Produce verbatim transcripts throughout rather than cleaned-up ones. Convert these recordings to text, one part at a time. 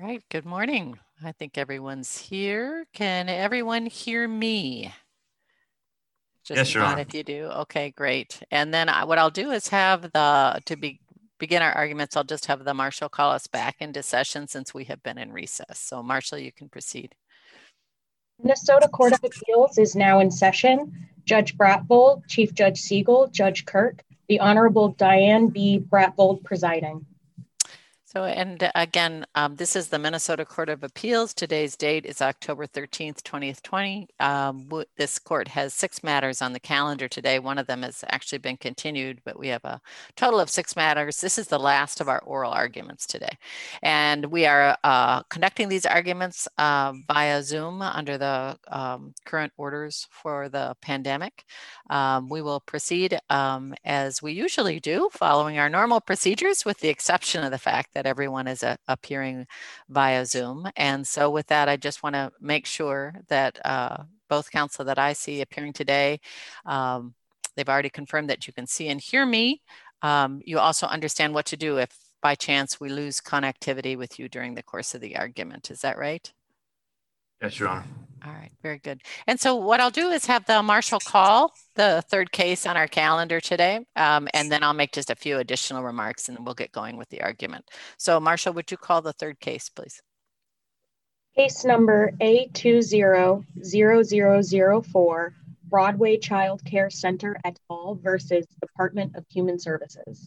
All right, good morning. I think everyone's here. Can everyone hear me? Just Yes, Your nod Honor. if you do. Okay, great. And then I, what I'll do is have the, to be, begin our arguments, I'll just have the marshal call us back into session since we have been in recess. So Marshal, you can proceed. Minnesota Court of Appeals is now in session. Judge Bratvold, Chief Judge Siegel, Judge Kirk, the Honorable Diane B. Bratvold presiding. So, and again, um, this is the Minnesota Court of Appeals. Today's date is October thirteenth, twenty twenty. Um, this court has six matters on the calendar today. One of them has actually been continued, but we have a total of six matters. This is the last of our oral arguments today. And we are uh, conducting these arguments uh, via Zoom under the um, current orders for the pandemic. Um, we will proceed um, as we usually do, following our normal procedures, with the exception of the fact that that everyone is uh, appearing via Zoom. And so with that, I just want to make sure that uh, both counsel that I see appearing today, um, they've already confirmed that you can see and hear me. Um, you also understand what to do if by chance we lose connectivity with you during the course of the argument. Is that right? Yes, Your Honor. All right, very good. And so what I'll do is have the marshal call the third case on our calendar today, um, and then I'll make just a few additional remarks and we'll get going with the argument. So Marshal, would you call the third case, please? Case number A two zero zero zero zero four, Broadway Child Care Center et al. Versus Department of Human Services.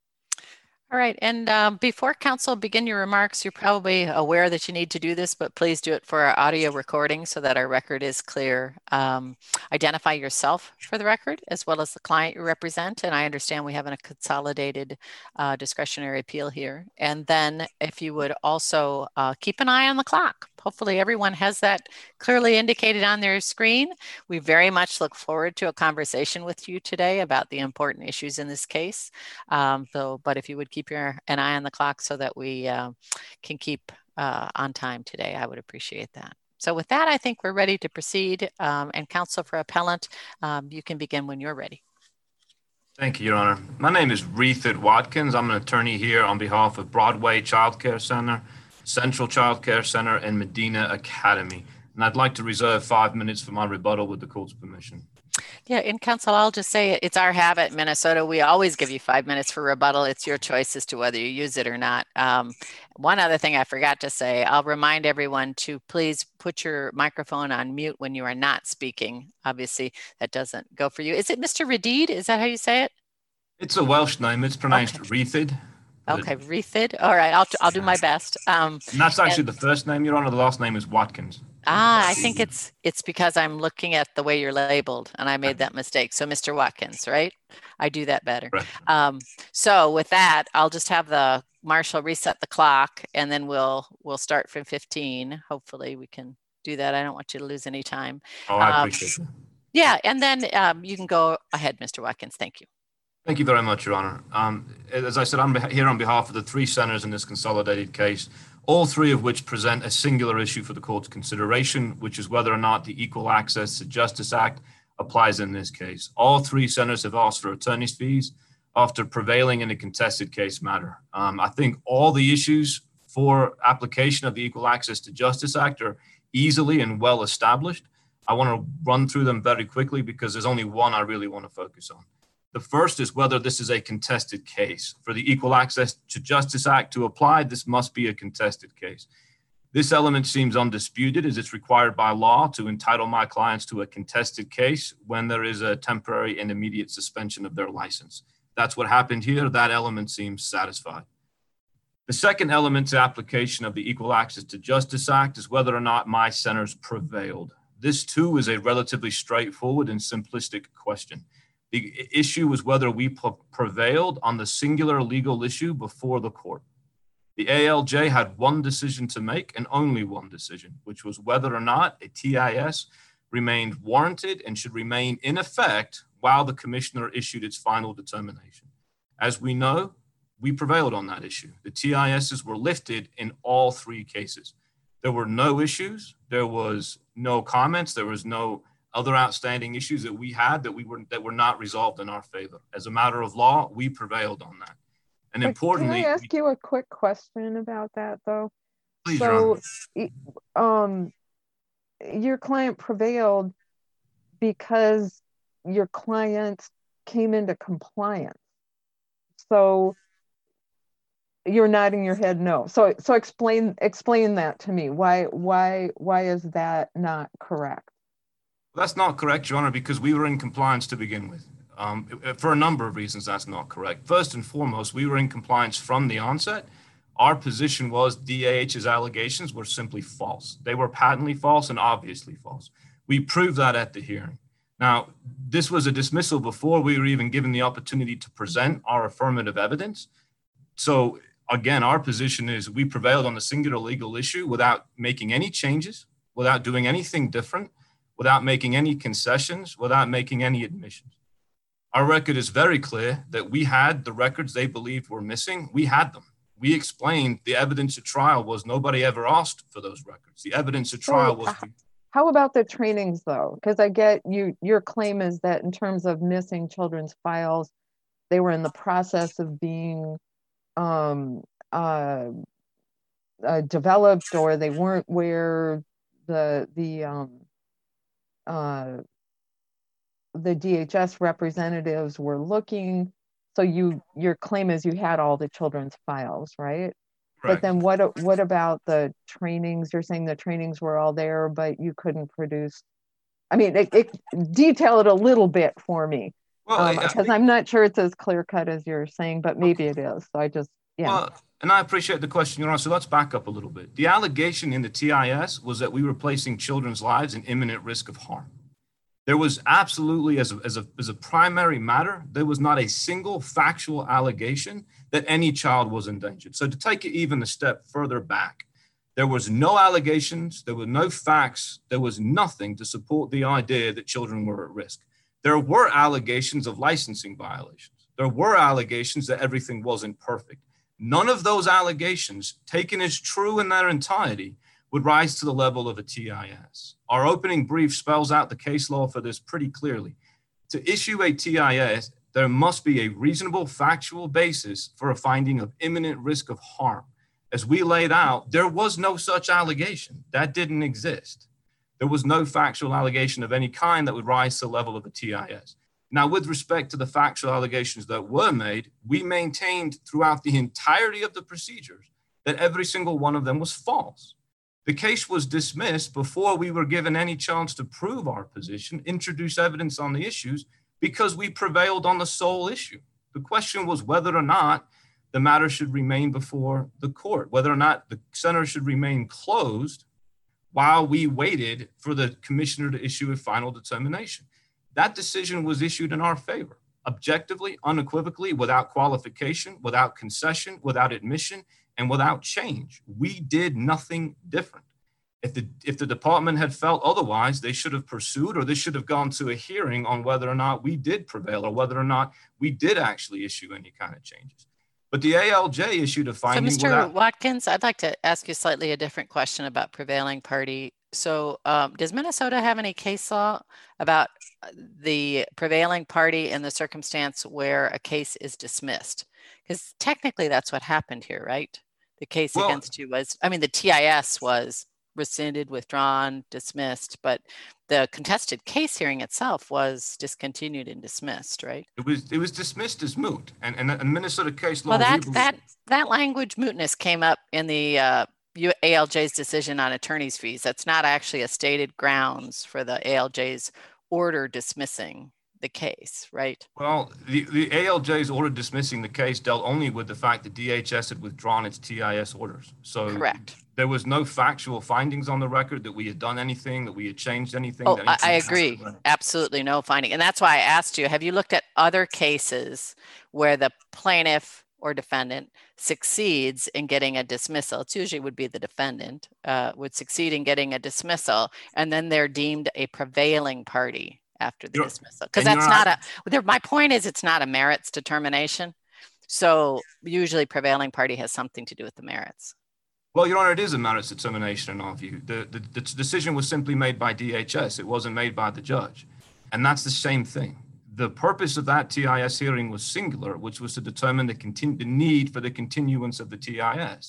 All right, and um, before counsel begin your remarks, you're probably aware that you need to do this, but please do it for our audio recording so that our record is clear. Um, identify yourself for the record as well as the client you represent. And I understand we have a consolidated uh, discretionary appeal here. And then if you would also uh, keep an eye on the clock. Hopefully everyone has that clearly indicated on their screen. We very much look forward to a conversation with you today about the important issues in this case. Um, so, but if you would keep your an eye on the clock so that we uh, can keep uh, on time today, I would appreciate that. So with that, I think we're ready to proceed. Um, and counsel for appellant, um, you can begin when you're ready. Thank you, Your Honor. My name is Rethard Watkins. I'm an attorney here on behalf of Broadway Child Care Center, Central Child Care Center, and Medina Academy. And I'd like to reserve five minutes for my rebuttal with the court's permission. Yeah, in counsel, I'll just say it's our habit in Minnesota. We always give you five minutes for rebuttal. It's your choice as to whether you use it or not. Um, one other thing I forgot to say, I'll remind everyone to please put your microphone on mute when you are not speaking. Obviously, that doesn't go for you. Is it Mister Radid? Is that how you say it? It's a Welsh name. It's pronounced okay. Rethard. Okay, Rethard. All right, I'll, I'll do my best. Um, and that's actually and, the first name, Your Honor. The last name is Watkins. Ah, I think it's it's because I'm looking at the way you're labeled and I made that mistake. So Mister Watkins, right? I do that better. Right. Um, so with that, I'll just have the marshal reset the clock and then we'll we'll start from fifteen. Hopefully we can do that. I don't want you to lose any time. Oh, I appreciate um, it. Yeah, and then um, you can go ahead, Mister Watkins. Thank you. Thank you very much, Your Honor. Um, as I said, I'm here on behalf of the three centers in this consolidated case, all three of which present a singular issue for the court's consideration, which is whether or not the Equal Access to Justice Act applies in this case. All three centers have asked for attorney's fees after prevailing in a contested case matter. Um, I think all the issues for application of the Equal Access to Justice Act are easily and well established. I want to run through them very quickly because there's only one I really want to focus on. The first is whether this is a contested case. For the Equal Access to Justice Act to apply, this must be a contested case. This element seems undisputed as it's required by law to entitle my clients to a contested case when there is a temporary and immediate suspension of their license. That's what happened here. That element seems satisfied. The second element to application of the Equal Access to Justice Act is whether or not my centers prevailed. This too is a relatively straightforward and simplistic question. The issue was whether we prevailed on the singular legal issue before the court. The A L J had one decision to make and only one decision, which was whether or not a T I S remained warranted and should remain in effect while the commissioner issued its final determination. As we know, we prevailed on that issue. The T I Ss were lifted in all three cases. There were no issues. There was no comments. There was no other outstanding issues that we had that we were that were not resolved in our favor. As a matter of law, we prevailed on that. And but importantly, can I ask you a quick question about that, though? Please, Your So, y- um, your client prevailed because your client came into compliance. So you're nodding your head no. So so explain explain that to me. Why why why is that not correct? That's not correct, Your Honor, because we were in compliance to begin with. Um, for a number of reasons, that's not correct. First and foremost, we were in compliance from the onset. Our position was D A H's allegations were simply false. They were patently false and obviously false. We proved that at the hearing. Now, this was a dismissal before we were even given the opportunity to present our affirmative evidence. So again, our position is we prevailed on the singular legal issue without making any changes, without doing anything different, without making any concessions, without making any admissions. Our record is very clear that we had the records they believed were missing. We had them. We explained the evidence at trial was nobody ever asked for those records. The evidence at trial was... So, how about the trainings though? Because I get you, your claim is that in terms of missing children's files, they were in the process of being um, uh, uh, developed, or they weren't where the, the, um, uh, the D H S representatives were looking. So you, your claim is you had all the children's files, right? Correct. But then what, what about the trainings? You're saying the trainings were all there, but you couldn't produce. I mean, it, it, detail it a little bit for me. Well, because um, I'm not sure it's as clear cut as you're saying, but maybe it is. So I just, yeah. Well, and I appreciate the question, Your Honor. So let's back up a little bit. The allegation in the T I S was that we were placing children's lives in imminent risk of harm. There was absolutely, as a, as a, as a primary matter, there was not a single factual allegation that any child was endangered. So to take it even a step further back, there was no allegations, there were no facts, there was nothing to support the idea that children were at risk. There were allegations of licensing violations. There were allegations that everything wasn't perfect. None of those allegations, taken as true in their entirety, would rise to the level of a T I S. Our opening brief spells out the case law for this pretty clearly. To issue a T I S, there must be a reasonable factual basis for a finding of imminent risk of harm. As we laid out, there was no such allegation. That didn't exist. There was no factual allegation of any kind that would rise to the level of a T I S. Now, with respect to the factual allegations that were made, we maintained throughout the entirety of the procedures that every single one of them was false. The case was dismissed before we were given any chance to prove our position, introduce evidence on the issues, because we prevailed on the sole issue. The question was whether or not the matter should remain before the court, whether or not the center should remain closed while we waited for the commissioner to issue a final determination. That decision was issued in our favor, objectively, unequivocally, without qualification, without concession, without admission, and without change. We did nothing different. If the, if the department had felt otherwise, they should have pursued, or they should have gone to a hearing on whether or not we did prevail or whether or not we did actually issue any kind of changes. But the A L J issued a finding. So Mister Without- Watkins, I'd like to ask you slightly a different question about prevailing party. So um, does Minnesota have any case law about the prevailing party in the circumstance where a case is dismissed? Because technically that's what happened here, right? The case well, against you was, I mean, the T I S was rescinded, withdrawn, dismissed, but the contested case hearing itself was discontinued and dismissed, right? It was it was dismissed as moot, and and, and Minnesota case law. Well, that we that that language mootness came up in the uh, A L J's decision on attorney's fees. That's not actually a stated grounds for the A L J's order dismissing the case, right? Well, the, the A L J's order dismissing the case dealt only with the fact that D H S had withdrawn its T I S orders. So correct. There was no factual findings on the record that we had done anything, that we had changed anything. Oh, that I, anything I agree. Absolutely no finding. And that's why I asked you, have you looked at other cases where the plaintiff or defendant succeeds in getting a dismissal? It's usually would be the defendant uh, would succeed in getting a dismissal, and then they're deemed a prevailing party after the you're, dismissal. Because that's not right. a, my point is it's not a merits determination. So usually prevailing party has something to do with the merits. Well, Your Honor, it is a merits determination in our view. The, the, the decision was simply made by D H S. It wasn't made by the judge. And that's the same thing. The purpose of that T I S hearing was singular, which was to determine the, continu- the need for the continuance of the T I S.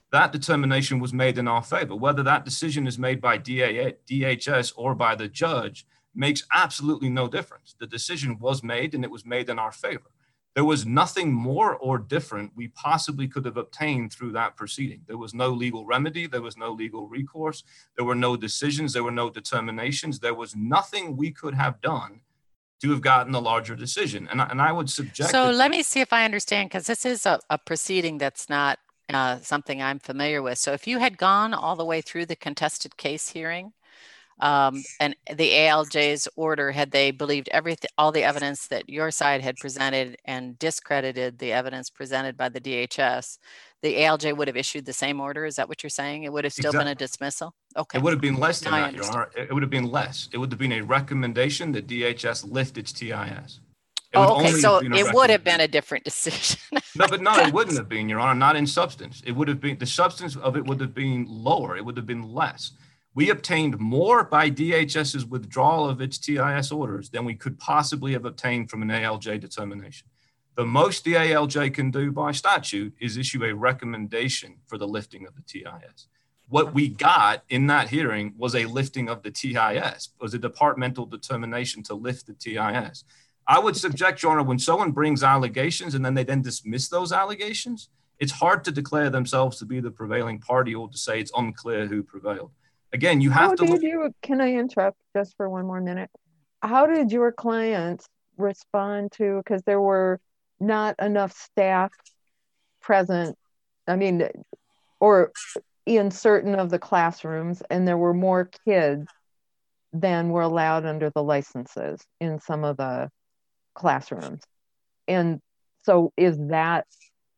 that determination was made in our favor. Whether that decision is made by D H S or by the judge makes absolutely no difference. The decision was made and it was made in our favor. There was nothing more or different we possibly could have obtained through that proceeding. There was no legal remedy. There was no legal recourse. There were no decisions. There were no determinations. There was nothing we could have done to have gotten a larger decision. And, and I would subject. So it- let me see if I understand, because this is a, a proceeding that's not uh, something I'm familiar with. So if you had gone all the way through the contested case hearing, um, and the A L J's order, had they believed everything, all the evidence that your side had presented and discredited the evidence presented by the D H S, the A L J would have issued the same order. Is that what you're saying? It would have still been a dismissal? Okay. It would have been less than Now I that, Your Honor. It would have been less. It would have been a recommendation that D H S lift its T I S. It would Oh, okay. only So have been a it would have been recommendation. a different decision. No, but no, it wouldn't have been, Your Honor, not in substance. It would have been, the substance of it would have been lower. It would have been less. We obtained more by DHS's withdrawal of its T I S orders than we could possibly have obtained from an A L J determination. The most the A L J can do by statute is issue a recommendation for the lifting of the T I S. What we got in that hearing was a lifting of the T I S, was a departmental determination to lift the T I S. I would subject, Your Honor, when someone brings allegations and then they then dismiss those allegations, it's hard to declare themselves to be the prevailing party or to say it's unclear who prevailed. Again, you have How to did look. you, can I interrupt just for one more minute? How did your clients respond to, because there were not enough staff present, I mean, or in certain of the classrooms, and there were more kids than were allowed under the licenses in some of the classrooms. And so is that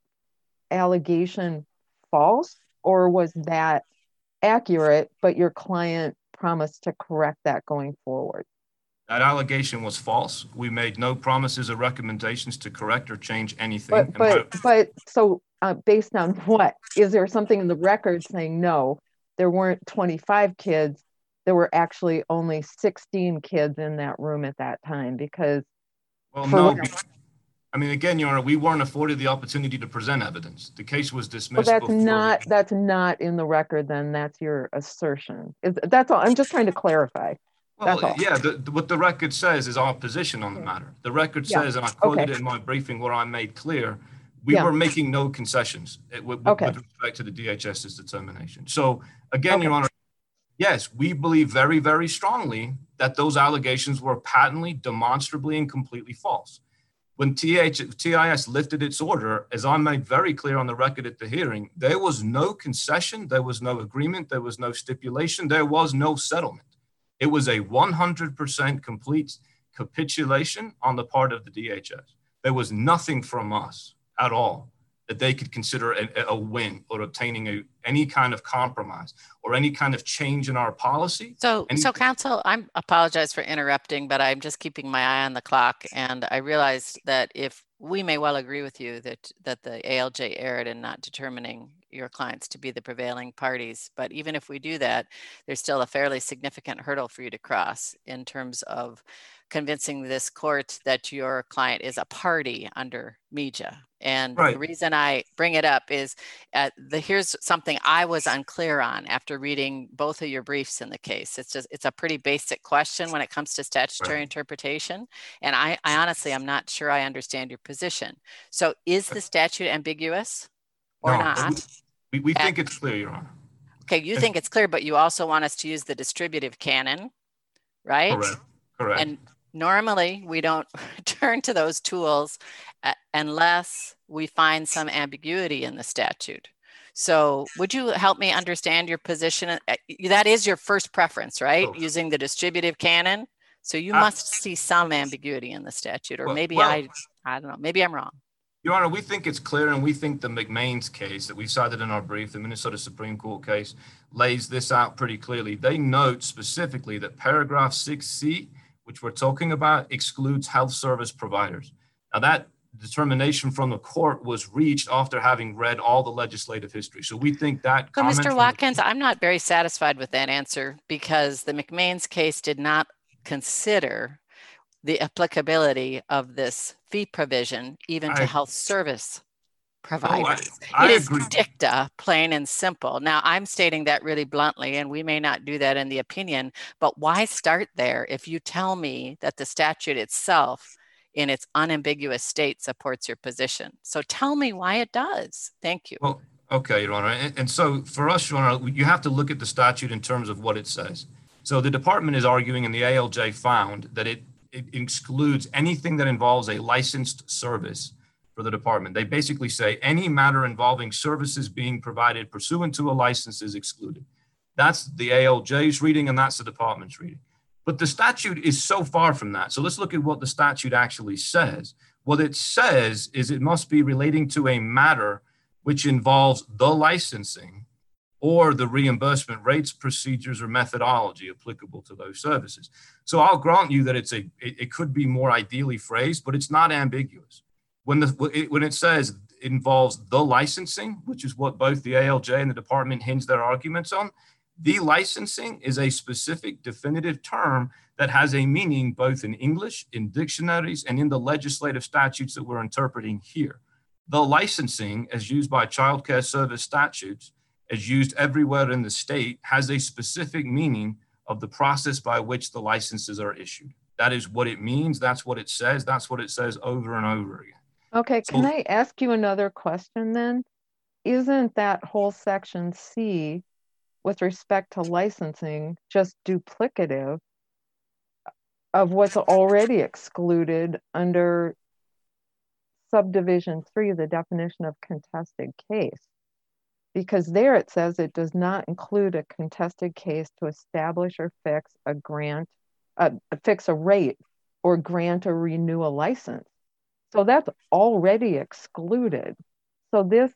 allegation false, or was that accurate, but your client promised to correct that going forward? That allegation was false. We made no promises or recommendations to correct or change anything. But And but my- but so uh, based on what? Is there something in the record saying no, there weren't twenty-five kids, there were actually only sixteen kids in that room at that time? Because well, for no, what- be- I mean, again, Your Honor, we weren't afforded the opportunity to present evidence. The case was well, dismissed. that's before not we- that's not in the record. Then that's your assertion. Is that's all? I'm just trying to clarify. That's Well, all. yeah, the, the- what the record says is our position on the matter. The record Yeah. says, and I quoted Okay. it in my briefing where I made clear, we Yeah. were making no concessions eh, with, with- Okay. with respect to the DHS's determination. So again, Your Okay. Honor, yes, we believe very, very strongly that those allegations were patently, demonstrably, and completely false. When T H, T I S lifted its order, as I made very clear on the record at the hearing, there was no concession, there was no agreement, there was no stipulation, there was no settlement. It was a one hundred percent complete capitulation on the part of the D H S. There was nothing from us at all that they could consider a, a win or obtaining a, any kind of compromise or any kind of change in our policy. So, And- so counsel, I apologize for interrupting, but I'm just keeping my eye on the clock. And I realized that if we may well agree with you that, that the A L J erred in not determining your clients to be the prevailing parties. But even if we do that, there's still a fairly significant hurdle for you to cross in terms of convincing this court that your client is a party under M E J A. And Right. the reason I bring it up is uh, the here's something I was unclear on after reading both of your briefs in the case. It's just it's a pretty basic question when it comes to statutory Right. interpretation, and I, I honestly I'm not sure I understand your position. So is the statute ambiguous or No, not? We, we And- think it's clear, Your Honor. Okay, you think it's clear, but you also want us to use the distributive canon, right? Correct. Correct. And normally we don't turn to those tools uh, unless we find some ambiguity in the statute. So would you help me understand your position? Uh, That is your first preference, right? Oh. Using the distributive canon. So you Uh, must see some ambiguity in the statute, or Well- maybe well- I, I don't know, maybe I'm wrong. Your Honor, we think it's clear, and we think the McMains case that we cited in our brief, the Minnesota Supreme Court case, lays this out pretty clearly. They note specifically that paragraph six C, which we're talking about, excludes health service providers. Now, that determination from the court was reached after having read all the legislative history. So we think that So comment Mister from the- Watkins, I'm not very satisfied with that answer because the McMains case did not consider the applicability of this fee provision even to I- health service providers. I It is agree. dicta, plain and simple. Now, I'm stating that really bluntly, and we may not do that in the opinion, but why start there if you tell me that the statute itself in its unambiguous state supports your position? So tell me why it does. Thank you. Well, okay, Your Honor. And, and so for us, Your Honor, you have to look at the statute in terms of what it says. So the department is arguing, and the A L J found that it, it excludes anything that involves a licensed service for the department. They basically say any matter involving services being provided pursuant to a license is excluded. That's the A L J's reading, and that's the department's reading. But the statute is so far from that. So let's look at what the statute actually says. What it says is it must be relating to a matter which involves the licensing or the reimbursement rates, procedures, or methodology applicable to those services. So I'll grant you that it's a it, it could be more ideally phrased, but it's not ambiguous. When the when it says it involves the licensing, which is what both the A L J and the department hinge their arguments on, the licensing is a specific definitive term that has a meaning both in English, in dictionaries, and in the legislative statutes that we're interpreting here. The licensing, as used by child care service statutes, as used everywhere in the state, has a specific meaning of the process by which the licenses are issued. That is what it means. That's what it says. That's what it says over and over again. Okay, So- can I ask you another question then? Isn't that whole section C with respect to licensing just duplicative of what's already excluded under subdivision three, the definition of contested case? Because there it says it does not include a contested case to establish or fix a grant, uh, fix a rate or grant or renew a license. So that's already excluded. So this,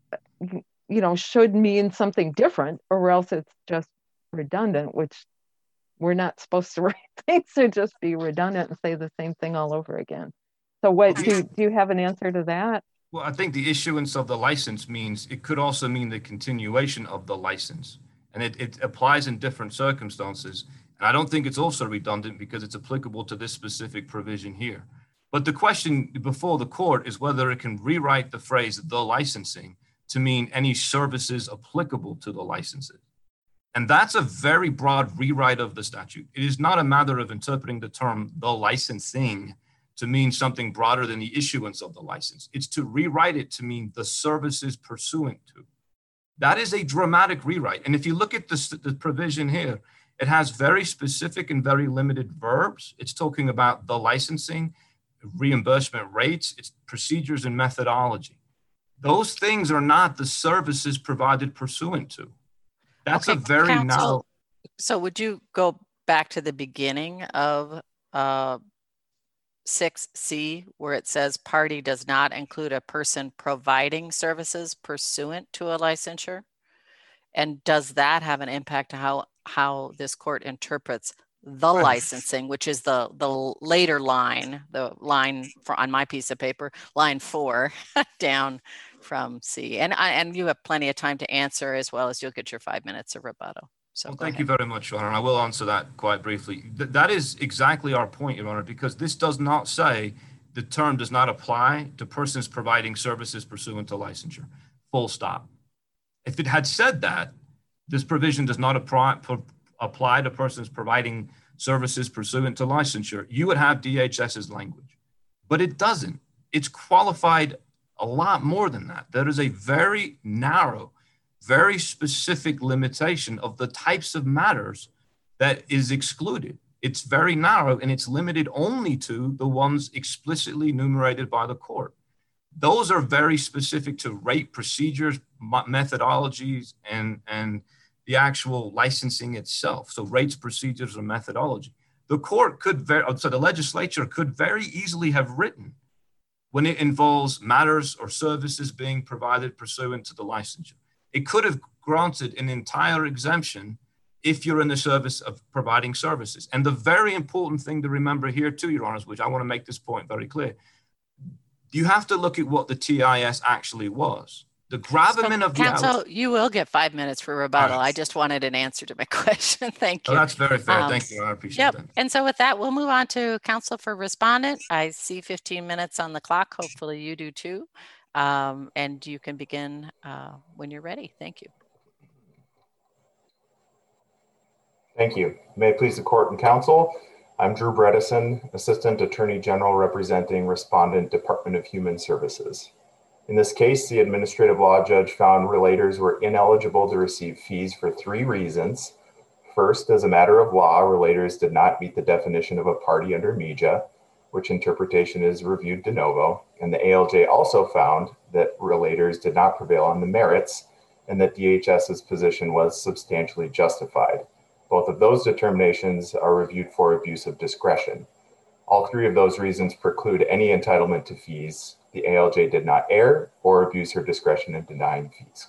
you know, should mean something different, or else it's just redundant, which we're not supposed to write things to just be redundant and say the same thing all over again. So what, do, do you have an answer to that? Well, I think the issuance of the license means it could also mean the continuation of the license. And it, it applies in different circumstances. And I don't think it's also redundant because it's applicable to this specific provision here. But the question before the court is whether it can rewrite the phrase the licensing to mean any services applicable to the licenses. And that's a very broad rewrite of the statute. It is not a matter of interpreting the term the licensing to mean something broader than the issuance of the license. It's to rewrite it to mean the services pursuant to. That is a dramatic rewrite. And if you look at the, the provision here, it has very specific and very limited verbs. It's talking about the licensing, reimbursement rates, its procedures and methodology. Those things are not the services provided pursuant to. That's Okay, a very counsel, narrow. So would you go back to the beginning of uh, six C where it says party does not include a person providing services pursuant to a licensure? And does that have an impact to how, how this court interprets the Right. licensing, which is the, the later line, the line for on my piece of paper, line four down from C. And, I, and you have plenty of time to answer as well as you'll get your five minutes of rebuttal. So Well, go thank ahead. you very much, Your Honor. And I will answer that quite briefly. Th- that is exactly our point, Your Honor, because this does not say the term does not apply to persons providing services pursuant to licensure. Full stop. If it had said that, this provision does not apply, apply to persons providing services pursuant to licensure, you would have D H S's language. But it doesn't. It's qualified a lot more than that. There is a very narrow, very specific limitation of the types of matters that is excluded. It's very narrow and it's limited only to the ones explicitly enumerated by the court. Those are very specific to rate procedures, methodologies, and, and the actual licensing itself. So rates, procedures, or methodology. The court could, very, so the legislature could very easily have written when it involves matters or services being provided pursuant to the licensure. It could have granted an entire exemption if you're in the service of providing services. And the very important thing to remember here too, Your Honors, which I want to make this point very clear, you have to look at what the T I S actually was. The gravamen So, of the counsel, you will get five minutes for rebuttal. Right. I just wanted an answer to my question. Thank Oh, you. that's very fair. Um, Thank you. I appreciate Yep. that. And so with that, we'll move on to counsel for respondent. I see fifteen minutes on the clock. Hopefully you do too. um, and you can begin uh, when you're ready. Thank you. Thank you. May it please the court and counsel, I'm Drew Bredesen, Assistant Attorney General representing Respondent, Department of Human Services. In this case, the administrative law judge found relators were ineligible to receive fees for three reasons. First, as a matter of law, relators did not meet the definition of a party under M E J A, which interpretation is reviewed de novo. And the A L J also found that relators did not prevail on the merits and that DHS's position was substantially justified. Both of those determinations are reviewed for abuse of discretion. All three of those reasons preclude any entitlement to fees. The A L J did not err or abuse her discretion in denying fees.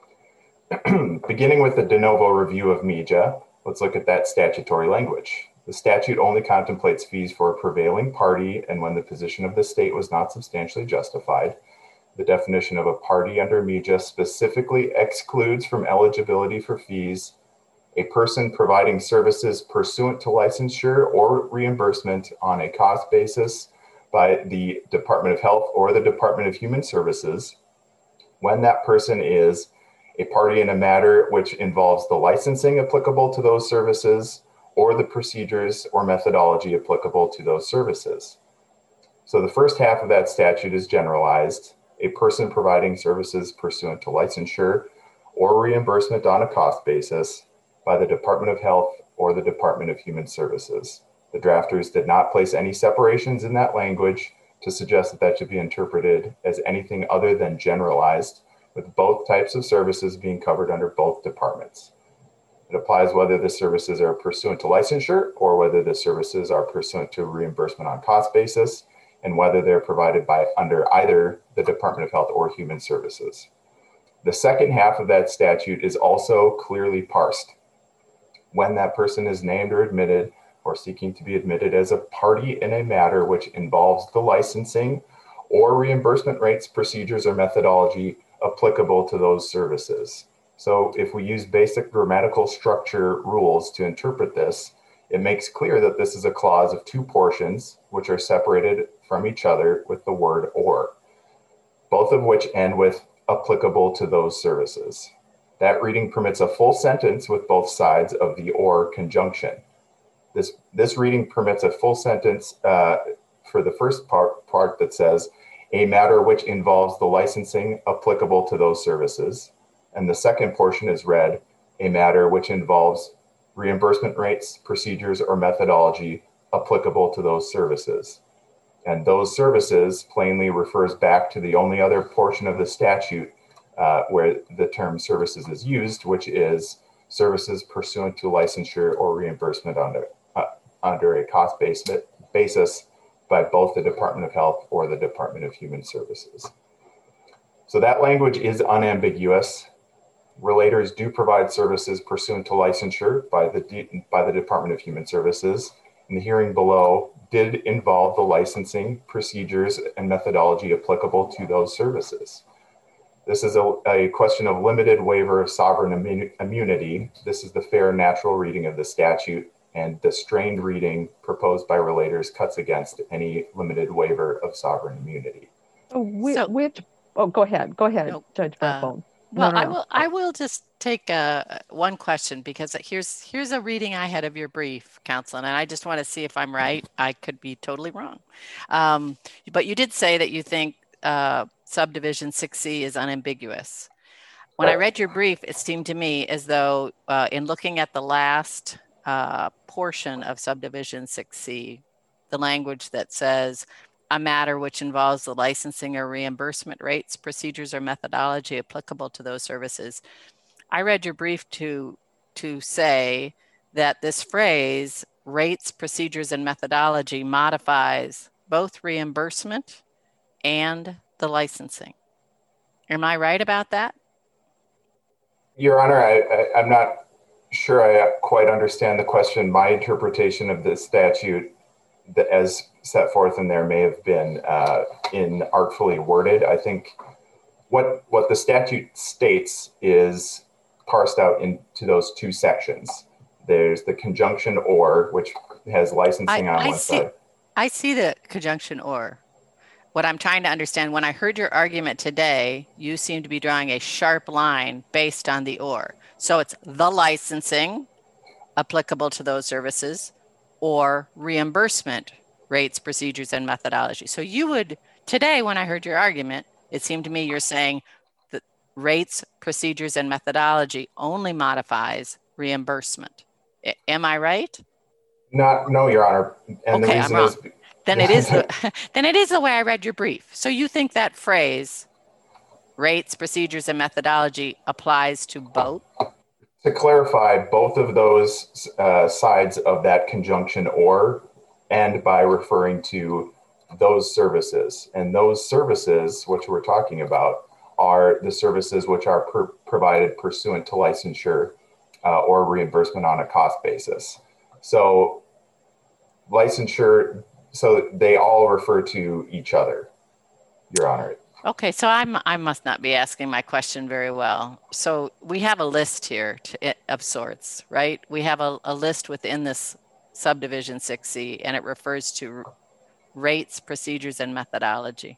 Beginning with the de novo review of M E J A, let's look at that statutory language. The statute only contemplates fees for a prevailing party and when the position of the state was not substantially justified. The definition of a party under M E J A specifically excludes from eligibility for fees a person providing services pursuant to licensure or reimbursement on a cost basis by the Department of Health or the Department of Human Services when that person is a party in a matter which involves the licensing applicable to those services or the procedures or methodology applicable to those services. So the first half of that statute is generalized, a person providing services pursuant to licensure or reimbursement on a cost basis by the Department of Health or the Department of Human Services. The drafters did not place any separations in that language to suggest that that should be interpreted as anything other than generalized, with both types of services being covered under both departments. It applies whether the services are pursuant to licensure or whether the services are pursuant to reimbursement on cost basis, and whether they're provided by under either the Department of Health or Human Services. The second half of that statute is also clearly parsed. When that person is named or admitted or seeking to be admitted as a party in a matter which involves the licensing or reimbursement rates, procedures, or methodology applicable to those services. So if we use basic grammatical structure rules to interpret this, it makes clear that this is a clause of two portions which are separated from each other with the word or, both of which end with applicable to those services. That reading permits a full sentence with both sides of the or conjunction. This, this reading permits a full sentence uh, for the first part, part that says, a matter which involves the licensing applicable to those services. And the second portion is read, a matter which involves reimbursement rates, procedures, or methodology applicable to those services. And those services plainly refers back to the only other portion of the statute uh, where the term services is used, which is services pursuant to licensure or reimbursement under, uh, under a cost basis by both the Department of Health or the Department of Human Services. So that language is unambiguous. Relators do provide services pursuant to licensure by the, D- by the Department of Human Services. And the hearing below did involve the licensing, procedures, and methodology applicable to those services. This is a, a question of limited waiver of sovereign immu- immunity. This is the fair, natural reading of the statute, and the strained reading proposed by relators cuts against any limited waiver of sovereign immunity. So which, So- which oh, go ahead, go ahead, No, Judge uh, Bethel. Well, No, no, I no. will. I will just take uh, one question because here's here's a reading I had of your brief, counsel, and I just want to see if I'm right. I could be totally wrong, um, but you did say that you think uh, subdivision six C is unambiguous. When I read your brief, it seemed to me as though, uh, in looking at the last uh, portion of subdivision six C, the language that says a matter which involves the licensing or reimbursement rates, procedures, or methodology applicable to those services. I read your brief to, to say that this phrase, rates, procedures, and methodology, modifies both reimbursement and the licensing. Am I right about that? Your Honor, I, I, I'm not sure I quite understand the question. My interpretation of this statute, that as set forth in there, may have been uh, inartfully worded. I think what what the statute states is parsed out into those two sections. There's the conjunction or, which has licensing I, on I one see, side. I see the conjunction or. what I'm trying to understand, when I heard your argument today, you seem to be drawing a sharp line based on the or. So it's the licensing applicable to those services or reimbursement rates, procedures, and methodology. So you would, today, when I heard your argument, it seemed to me you're saying that rates, procedures, and methodology only modifies reimbursement. I, am I right? Not, no, Your Honor. And okay, the I'm reason wrong. is Then it is the then it is the way I read your brief. So you think that phrase, rates, procedures, and methodology applies to both? To clarify, both of those uh, sides of that conjunction or end by referring to those services. And those services, which we're talking about, are the services which are per provided pursuant to licensure uh, or reimbursement on a cost basis. So licensure, so they all refer to each other, Your Honor. Okay, so I'm, I must not be asking my question very well. So we have a list here to, of sorts, right? We have a, a list within this subdivision six C, and it refers to rates, procedures, and methodology.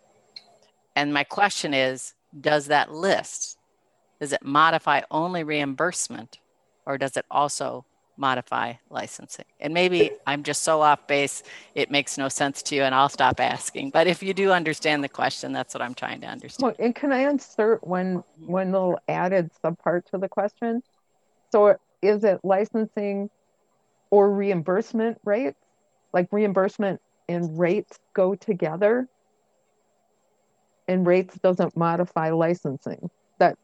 And my question is, does that list, does it modify only reimbursement, or does it also modify licensing? And maybe I'm just so off base, it makes no sense to you and I'll stop asking. But if you do understand the question, that's what I'm trying to understand. Well, and can I insert one, one little added subpart to the question? So is it licensing or reimbursement rates? Like reimbursement and rates go together? And rates doesn't modify licensing. That,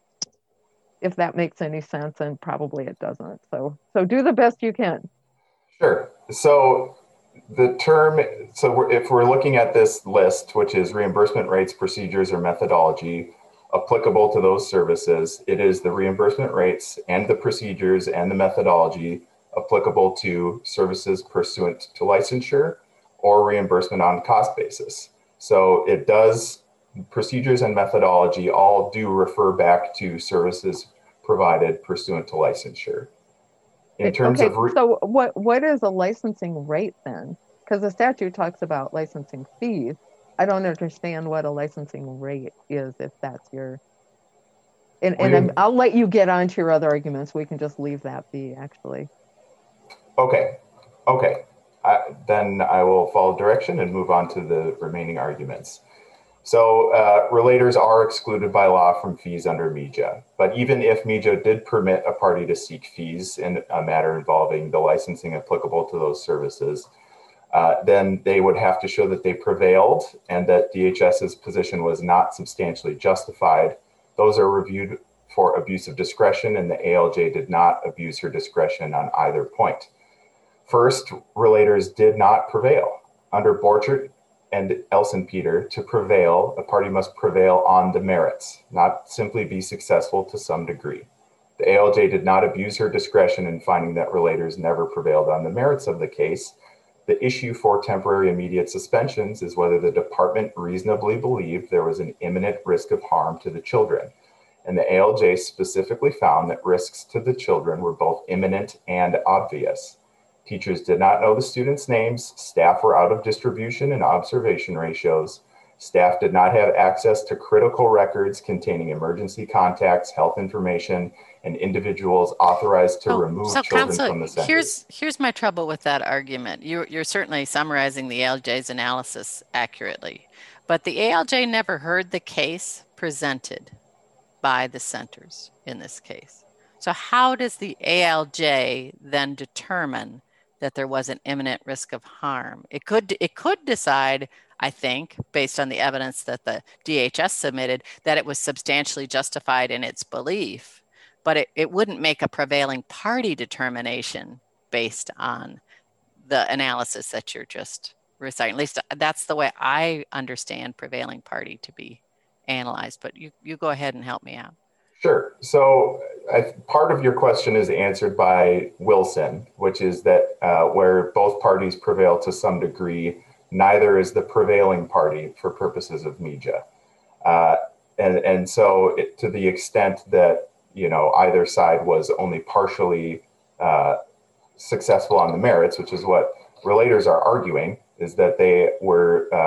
if that makes any sense, and probably it doesn't. So, so do the best you can. Sure. So the term, so we're, if we're looking at this list, which is reimbursement rates, procedures, or methodology applicable to those services, it is the reimbursement rates and the procedures and the methodology applicable to services pursuant to licensure or reimbursement on cost basis. So it does, procedures and methodology all do refer back to services provided pursuant to licensure. In terms okay, of so what what is a licensing rate then? Because the statute talks about licensing fees. I don't understand what a licensing rate is, if that's your. And and I'm, I'll let you get on to your other arguments. We can just leave that be, actually. Okay, okay. I, then I will follow direction and move on to the remaining arguments. So uh, relators are excluded by law from fees under M E J A, but even if M E J A did permit a party to seek fees in a matter involving the licensing applicable to those services, uh, then they would have to show that they prevailed and that DHS's position was not substantially justified. Those are reviewed for abuse of discretion, and the A L J did not abuse her discretion on either point. First, relators did not prevail. Under Borchert and Elson-Peter, to prevail, a party must prevail on the merits, not simply be successful to some degree. The A L J did not abuse her discretion in finding that relators never prevailed on the merits of the case. The issue for temporary immediate suspensions is whether the department reasonably believed there was an imminent risk of harm to the children. And the A L J specifically found that risks to the children were both imminent and obvious. Teachers did not know the students' names, staff were out of distribution and observation ratios, staff did not have access to critical records containing emergency contacts, health information, and individuals authorized to oh, remove so children counsel, from the center. Here's, here's my trouble with that argument. You're, you're certainly summarizing the A L J's analysis accurately, but the A L J never heard the case presented by the centers in this case. So how does the A L J then determine that there was an imminent risk of harm? It could, it could decide, I think, based on the evidence that the D H S submitted, that it was substantially justified in its belief, but it, it wouldn't make a prevailing party determination based on the analysis that you're just reciting. At least that's the way I understand prevailing party to be analyzed, but you, you go ahead and help me out. Sure. So I, part of your question is answered by Wilson, which is that uh, where both parties prevail to some degree, neither is the prevailing party for purposes of M E J A. Uh, and, and so it, to the extent that, you know, either side was only partially uh, successful on the merits, which is what relators are arguing, is that they were, uh,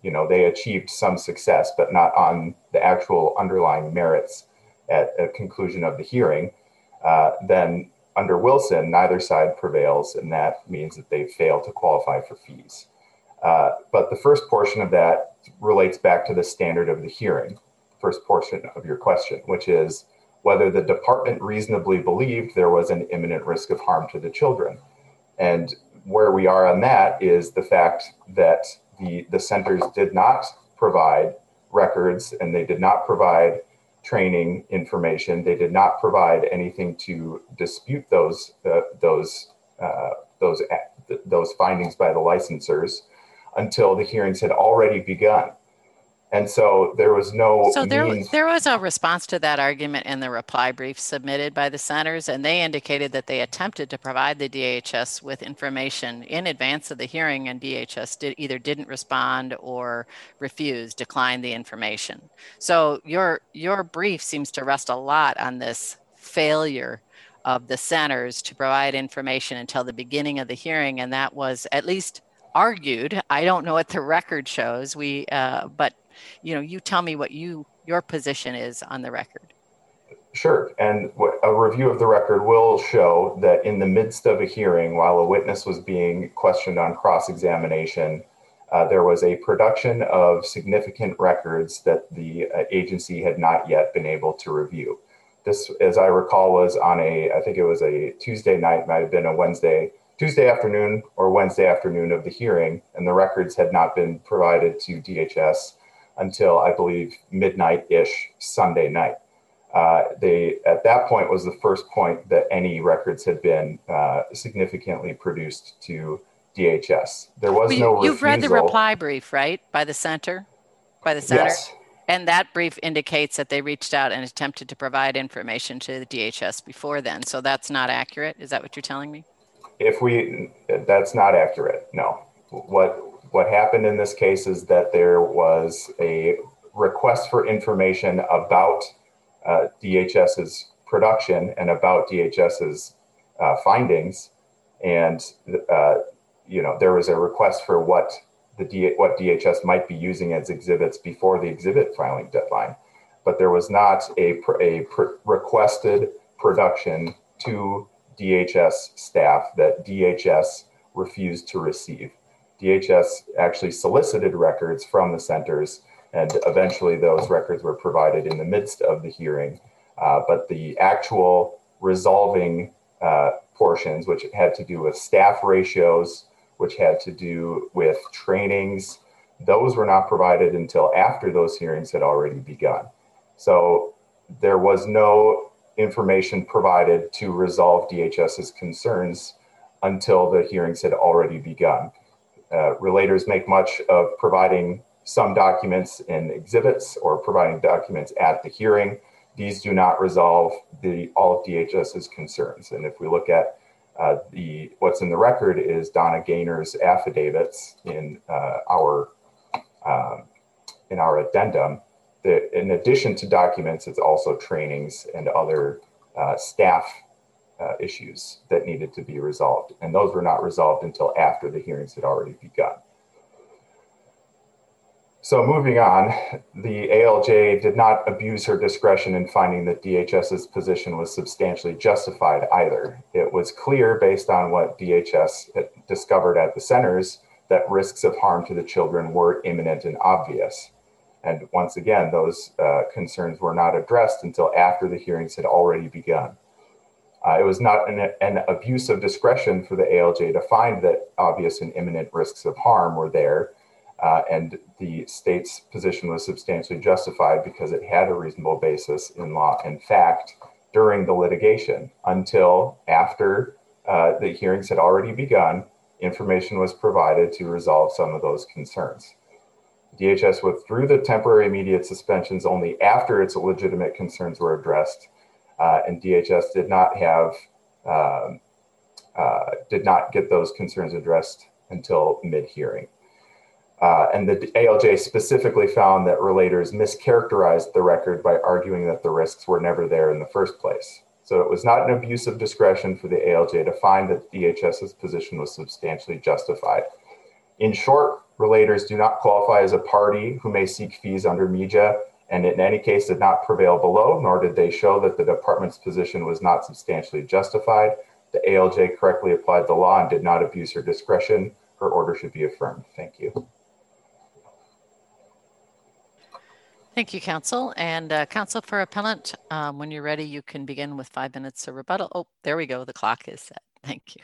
you know, they achieved some success, but not on the actual underlying merits at a conclusion of the hearing, uh, then under Wilson, neither side prevails, and that means that they fail to qualify for fees. Uh, but the first portion of that relates back to the standard of the hearing, first portion of your question, which is whether the department reasonably believed there was an imminent risk of harm to the children. And where we are on that is the fact that the, the centers did not provide records, and they did not provide training information. They did not provide anything to dispute those uh, those uh, those uh, those findings by the licensors until the hearings had already begun. And so there was no So there, means- there was a response to that argument in the reply brief submitted by the centers, and they indicated that they attempted to provide the D H S with information in advance of the hearing, and D H S did, either didn't respond or refused, declined the information. So your, your brief seems to rest a lot on this failure of the centers to provide information until the beginning of the hearing, and that was at least argued. I don't know what the record shows. We, uh, but you know, you tell me what you your position is on the record. Sure. And a review of the record will show that in the midst of a hearing, while a witness was being questioned on cross-examination, uh, there was a production of significant records that the uh, agency had not yet been able to review. This, as I recall, was on a, I think it was a Tuesday night, might have been a Wednesday, Tuesday afternoon or Wednesday afternoon of the hearing, and the records had not been provided to D H S until I believe midnight-ish Sunday night. Uh, they, at that point was the first point that any records had been uh, significantly produced to D H S. There was well, no you, You've refusal. read the reply brief, right? By the center, by the center? Yes. And that brief indicates that they reached out and attempted to provide information to the D H S before then. So that's not accurate. Is that what you're telling me? If we, that's not accurate, no. What What happened in this case is that there was a request for information about uh, DHS's production and about DHS's uh, findings, and uh, you know there was a request for what the D- what D H S might be using as exhibits before the exhibit filing deadline, but there was not a a pr- requested production to D H S staff that D H S refused to receive. D H S actually solicited records from the centers, and eventually those records were provided in the midst of the hearing. Uh, but the actual resolving uh, portions, which had to do with staff ratios, which had to do with trainings, those were not provided until after those hearings had already begun. So there was no information provided to resolve D H S's concerns until the hearings had already begun. Uh, relators make much of providing some documents in exhibits or providing documents at the hearing. These do not resolve the all of DHS's concerns. And if we look at uh, the what's in the record is Donna Gaynor's affidavits in uh, our uh, in our addendum. That in addition to documents, it's also trainings and other uh, staff uh, issues that needed to be resolved. And those were not resolved until after the hearings had already begun. So moving on, the A L J did not abuse her discretion in finding that DHS's position was substantially justified either. It was clear based on what D H S had discovered at the centers that risks of harm to the children were imminent and obvious. And once again, those uh, concerns were not addressed until after the hearings had already begun. Uh, it was not an, an abuse of discretion for the A L J to find that obvious and imminent risks of harm were there, uh, and the state's position was substantially justified because it had a reasonable basis in law and fact during the litigation. Until after uh, the hearings had already begun, information was provided to resolve some of those concerns. D H S withdrew the temporary immediate suspensions only after its legitimate concerns were addressed, uh, and D H S did not have uh, uh, did not get those concerns addressed until mid-hearing. Uh, and the A L J specifically found that relators mischaracterized the record by arguing that the risks were never there in the first place. So it was not an abuse of discretion for the A L J to find that DHS's position was substantially justified. In short, relators do not qualify as a party who may seek fees under M E J A, and in any case did not prevail below, nor did they show that the department's position was not substantially justified. The A L J correctly applied the law and did not abuse her discretion. Her order should be affirmed. Thank you. Thank you, counsel. And uh, counsel for appellant, um, when you're ready, you can begin with five minutes of rebuttal. Oh, there we go. The clock is set. Thank you.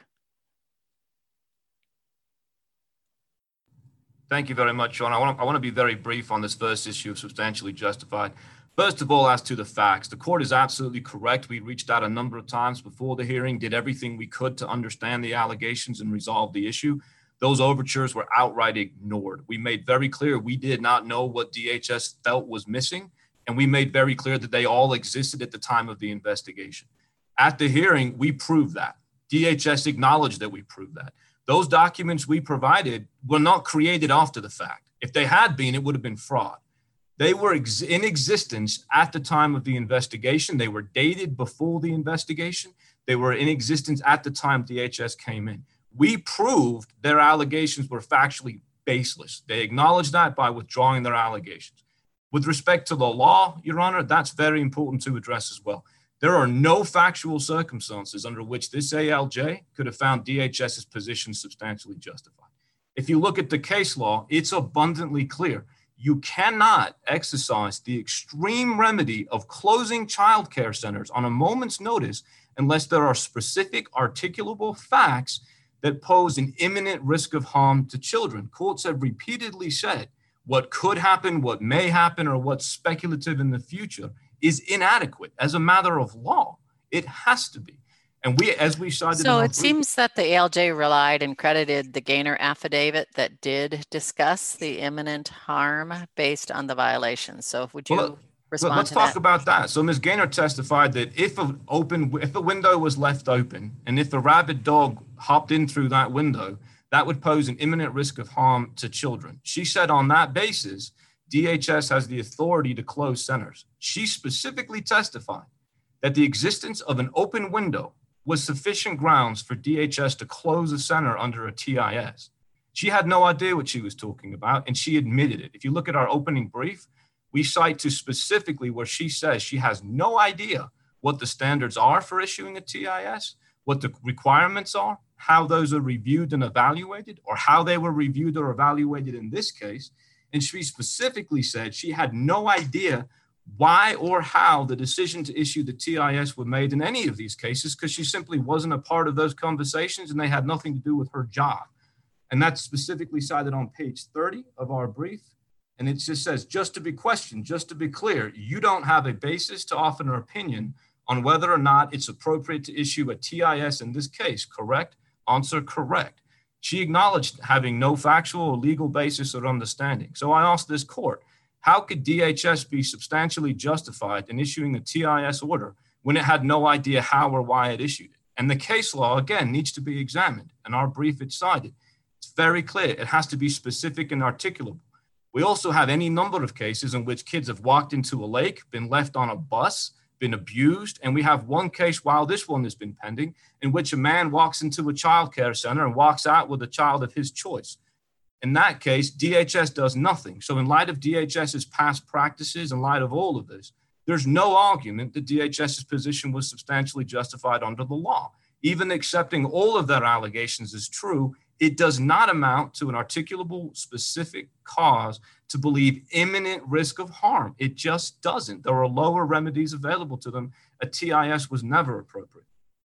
Thank you very much, Sean. I want, to, I want to be very brief on this first issue of substantially justified. First of all, as to the facts, the court is absolutely correct. We reached out a number of times before the hearing, did everything we could to understand the allegations and resolve the issue. Those overtures were outright ignored. We made very clear we did not know what D H S felt was missing, and we made very clear that they all existed at the time of the investigation. At the hearing, we proved that. D H S acknowledged that we proved that. Those documents we provided were not created after the fact. If they had been, it would have been fraud. They were ex- in existence at the time of the investigation. They were dated before the investigation. They were in existence at the time D H S came in. We proved their allegations were factually baseless. They acknowledged that by withdrawing their allegations. With respect to the law, Your Honor, that's very important to address as well. There are no factual circumstances under which this A L J could have found DHS's position substantially justified. If you look at the case law, it's abundantly clear. You cannot exercise the extreme remedy of closing child care centers on a moment's notice unless there are specific articulable facts that pose an imminent risk of harm to children. Courts have repeatedly said what could happen, what may happen, or what's speculative in the future is inadequate as a matter of law. It has to be. And we, as we cited. So it seems that the A L J relied and credited the Gaynor affidavit that did discuss the imminent harm based on the violation. So would you well, respond let's to talk that? about that. So Miz Gaynor testified that if an open, if a window was left open and if a rabid dog hopped in through that window, that would pose an imminent risk of harm to children. She said on that basis, D H S has the authority to close centers. She specifically testified that the existence of an open window was sufficient grounds for D H S to close a center under a T I S. She had no idea what she was talking about, and she admitted it. If you look at our opening brief, we cite to specifically where she says she has no idea what the standards are for issuing a T I S, what the requirements are, how those are reviewed and evaluated, or how they were reviewed or evaluated in this case. And she specifically said she had no idea why or how the decision to issue the T I S were made in any of these cases, because she simply wasn't a part of those conversations and they had nothing to do with her job. And that's specifically cited on page thirty of our brief. And it just says, just to be questioned, just to be clear, you don't have a basis to offer an opinion on whether or not it's appropriate to issue a T I S in this case, correct? Answer, correct. She acknowledged having no factual or legal basis or understanding. So I asked this court, how could D H S be substantially justified in issuing a T I S order when it had no idea how or why it issued it? And the case law, again, needs to be examined. And our brief, it's cited. It's very clear. It has to be specific and articulable. We also have any number of cases in which kids have walked into a lake, been left on a bus, been abused. And we have one case, while this one has been pending, in which a man walks into a child care center and walks out with a child of his choice. In that case, D H S does nothing. So in light of DHS's past practices, in light of all of this, there's no argument that D H S's position was substantially justified under the law. Even accepting all of their allegations as true, it does not amount to an articulable specific cause to believe imminent risk of harm. It just doesn't. There are lower remedies available to them. A T I S was never appropriate.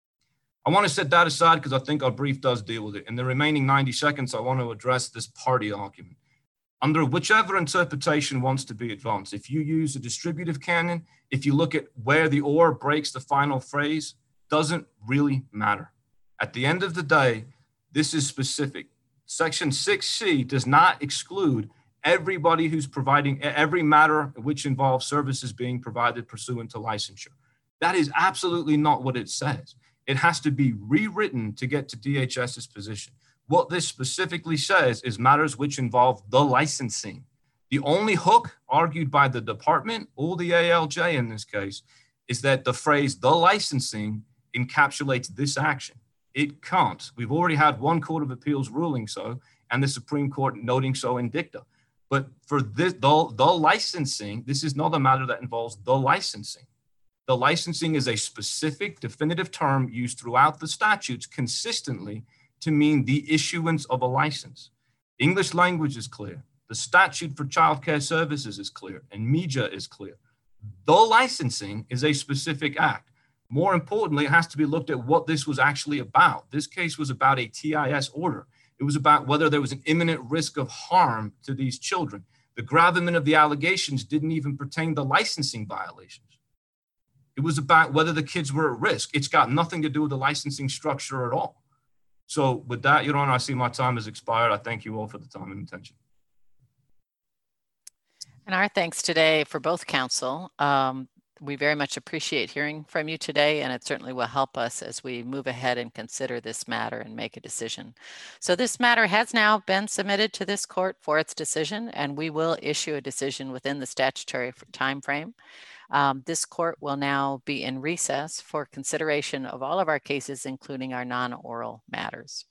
I want to set that aside because I think our brief does deal with it. In the remaining ninety seconds, I want to address this party argument. Under whichever interpretation wants to be advanced, if you use a distributive canon, if you look at where the or breaks the final phrase, doesn't really matter. At the end of the day, this is specific. Section six C does not exclude everybody who's providing every matter which involves services being provided pursuant to licensure. That is absolutely not what it says. It has to be rewritten to get to DHS's position. What this specifically says is matters which involve the licensing. The only hook argued by the department or the A L J in this case is that the phrase the licensing encapsulates this action. It can't. We've already had one court of appeals ruling so, and the Supreme Court noting so in dicta. But for this, the, the licensing, this is not a matter that involves the licensing. The licensing is a specific definitive term used throughout the statutes consistently to mean the issuance of a license. English language is clear. The statute for child care services is clear, and M E J A is clear. The licensing is a specific act. More importantly, it has to be looked at what this was actually about. This case was about a T I S order. It was about whether there was an imminent risk of harm to these children. The gravamen of the allegations didn't even pertain to licensing violations. It was about whether the kids were at risk. It's got nothing to do with the licensing structure at all. So with that, Your Honor, I see my time has expired. I thank you all for the time and attention. And our thanks today for both counsel. Um, we very much appreciate hearing from you today, and it certainly will help us as we move ahead and consider this matter and make a decision. So this matter has now been submitted to this court for its decision, and we will issue a decision within the statutory time frame. Um, this court will now be in recess for consideration of all of our cases, including our non-oral matters.